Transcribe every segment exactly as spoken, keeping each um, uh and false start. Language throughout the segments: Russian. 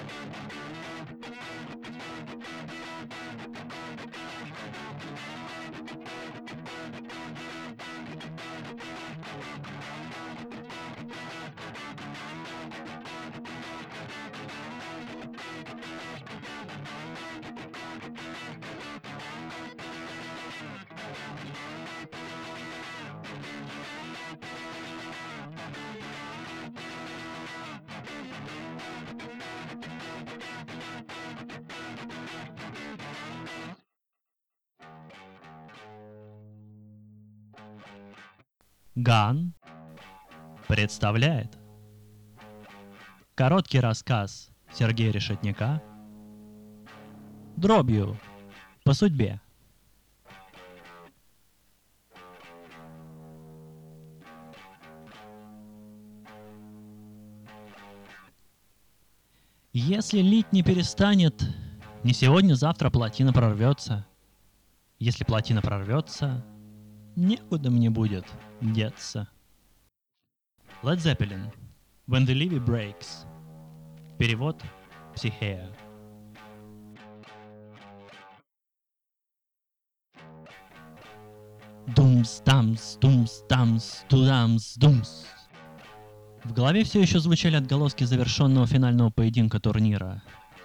Ган представляет короткий рассказ Сергея Решетняка «Дробью по судьбе». Если лить не перестанет, не сегодня-завтра плотина прорвется. Если плотина прорвется, некуда мне будет деться. Led Zeppelin, When the Levee Breaks. Перевод Психея. Думс-дамс, думс-дамс, тудамс-думс. В голове все еще звучали отголоски завершенного финального поединка турнира.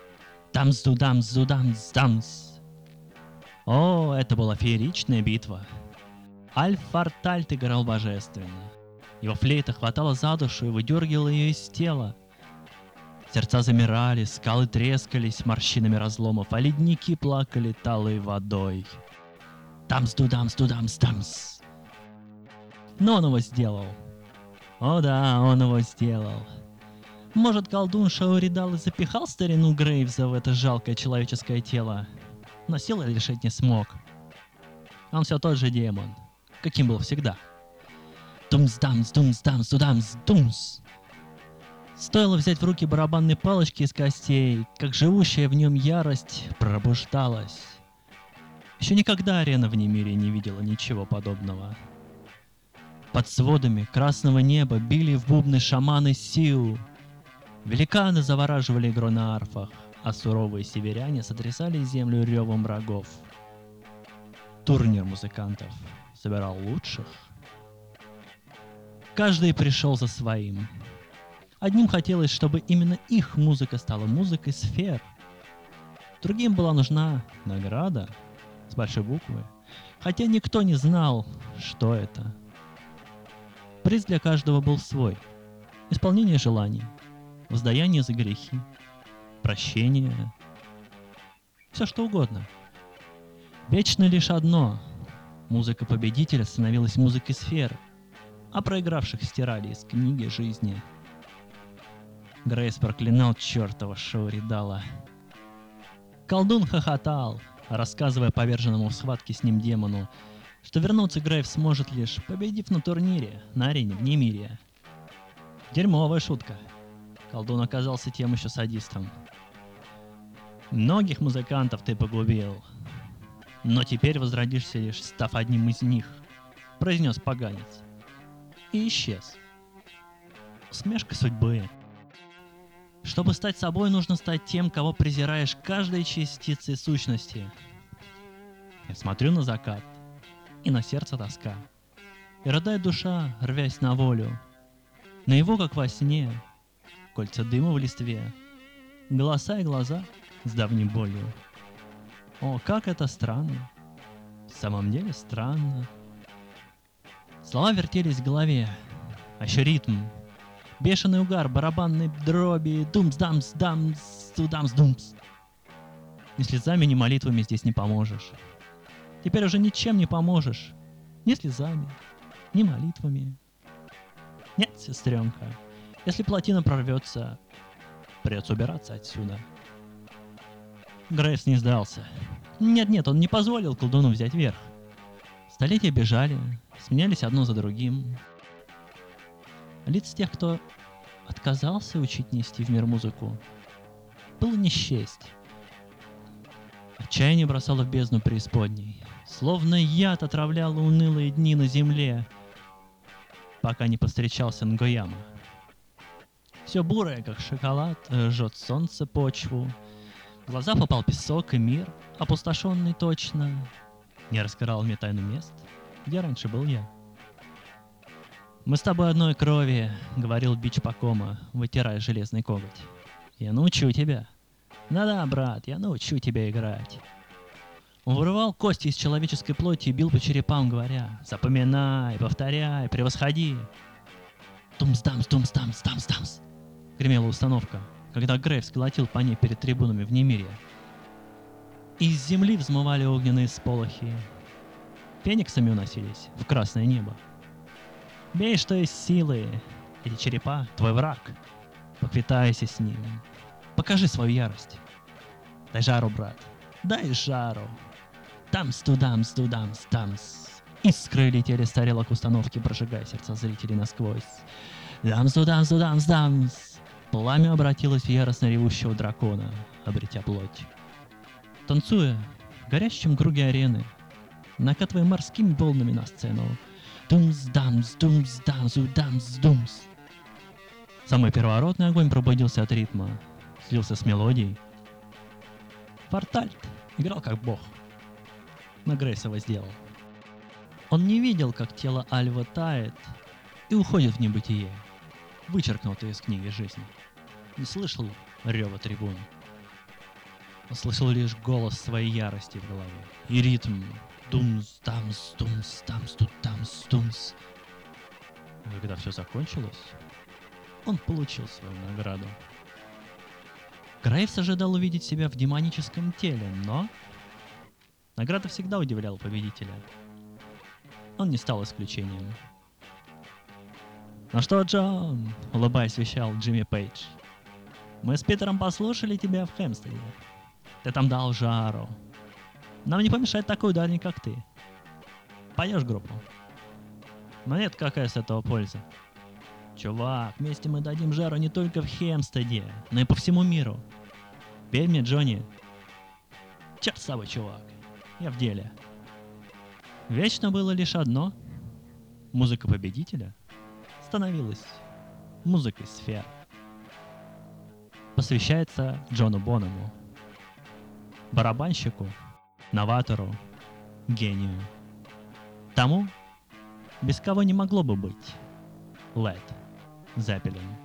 Дамс-дудамс-дудамс-дамс. О, это была фееричная битва. Альф-Фартальт играл божественно. Его флейта хватала за душу и выдергивала ее из тела. Сердца замирали, скалы трескались морщинами разломов, а ледники плакали талой водой. Дамс-дудамс-дудамс-дамс. Но он его сделал. О да, он его сделал. Может, колдун Шауридал и запихал старину Грейвза в это жалкое человеческое тело, но силы лишить не смог. Он все тот же демон, каким был всегда. Думс-дамс, думс-дамс, дудамс-думс. Стоило взять в руки барабанные палочки из костей, как живущая в нем ярость пробуждалась. Еще никогда арена в Немире не видела ничего подобного. Под сводами красного неба били в бубны шаманы Сиу. Великаны завораживали игру на арфах, а суровые северяне сотрясали землю ревом врагов. Турнир музыкантов собирал лучших. Каждый пришел за своим. Одним хотелось, чтобы именно их музыка стала музыкой сфер. Другим была нужна награда с большой буквы, хотя никто не знал, что это. Приз для каждого был свой. Исполнение желаний, воздаяние за грехи, прощение, все что угодно. Вечно лишь одно. Музыка победителя становилась музыкой сфер, а проигравших стирали из книги жизни. Грейс проклинал чертова Шауридала. Колдун хохотал, рассказывая поверженному в схватке с ним демону, что вернуться Грейв сможет лишь победив на турнире, на арене в Немире. Дерьмовая шутка. Колдун оказался тем еще садистом. Многих музыкантов ты погубил, но теперь возродишься лишь став одним из них, произнес поганец. И исчез. Усмешка судьбы. Чтобы стать собой, нужно стать тем, кого презираешь каждой частицей сущности. Я смотрю на закат, и на сердце тоска. И рыдает душа, рвясь на волю. На его, как во сне, кольца дыма в листве, голоса и глаза с давней болью. О, как это странно. В самом деле странно. Слова вертелись в голове, а еще ритм. Бешеный угар, барабанной дроби, думс-дамс-дамс, тудамс-думс. Ни слезами, ни молитвами здесь не поможешь. Теперь уже ничем не поможешь. Ни слезами, ни молитвами. Нет, сестренка, если плотина прорвется, придется убираться отсюда. Грейс не сдался. Нет-нет, он не позволил колдуну взять верх. Столетия бежали, сменялись одно за другим. Лиц тех, кто отказался учить нести в мир музыку, было не счесть. Отчаяние бросало в бездну преисподней, словно яд отравляло унылые дни на земле, пока не повстречался Нгояма. Все бурое, как шоколад, э, жжет солнце почву. В глаза попал песок и мир, опустошенный точно. Не раскрывал мне тайну мест, где раньше был я. «Мы с тобой одной крови», — говорил бич Пакома, вытирая железный коготь. «Я научу тебя». «Да-да, брат, я научу тебя играть». Он вырывал кости из человеческой плоти и бил по черепам, говоря: «Запоминай, повторяй, превосходи». «Тумс-дамс, тумс-дамс, дамс-дамс», — гремела установка, когда Грейв сколотил по ней перед трибунами в Немирье. Из земли взмывали огненные сполохи. Фениксами уносились в красное небо. «Бей, что есть силы! Эти черепа — твой враг. Поквитайся с ним. Покажи свою ярость. Дай жару, брат. Дай жару. Дамс-ту-дамс-ту-дамс, дамс». Искры летели с тарелок установки, прожигая сердца зрителей насквозь. Дамс-ту-дамс-ту-дамс-дамс. Пламя обратилось в яростно ревущего дракона, обретя плоть. Танцуя в горящем круге арены, накатывая морскими волнами на сцену. Думс-дамс, думс-дамс, удамс-думс. Самый первородный огонь пробудился от ритма, слился с мелодией. Фортальт играл как бог, но Грейс его сделал. Он не видел, как тело Альва тает и уходит в небытие, вычеркнутое из книги жизни. Не слышал рева трибун. Он слышал лишь голос своей ярости в голове и ритм думс, дамс, думс, дамс, тут дамс, думс. И когда все закончилось, он получил свою награду. Грейвс ожидал увидеть себя в демоническом теле, но награда всегда удивляла победителя. Он не стал исключением. «Ну что, Джон?» — улыбаясь, вещал Джимми Пейдж. «Мы с Питером послушали тебя в Хэмстеде. Ты там дал жару. Нам не помешает такой ударник, как ты. Поешь группу?» «Но нет, какая с этого польза?» «Чувак, вместе мы дадим жару не только в Хэмстеде, но и по всему миру. Верь мне, Джонни». «Черт с тобой, чувак. Я в деле». Вечно было лишь одно. Музыка победителя становилась музыкой сфер. Посвящается Джону Боному, барабанщику, новатору, гению. Тому, без кого не могло бы быть Led Zeppelin.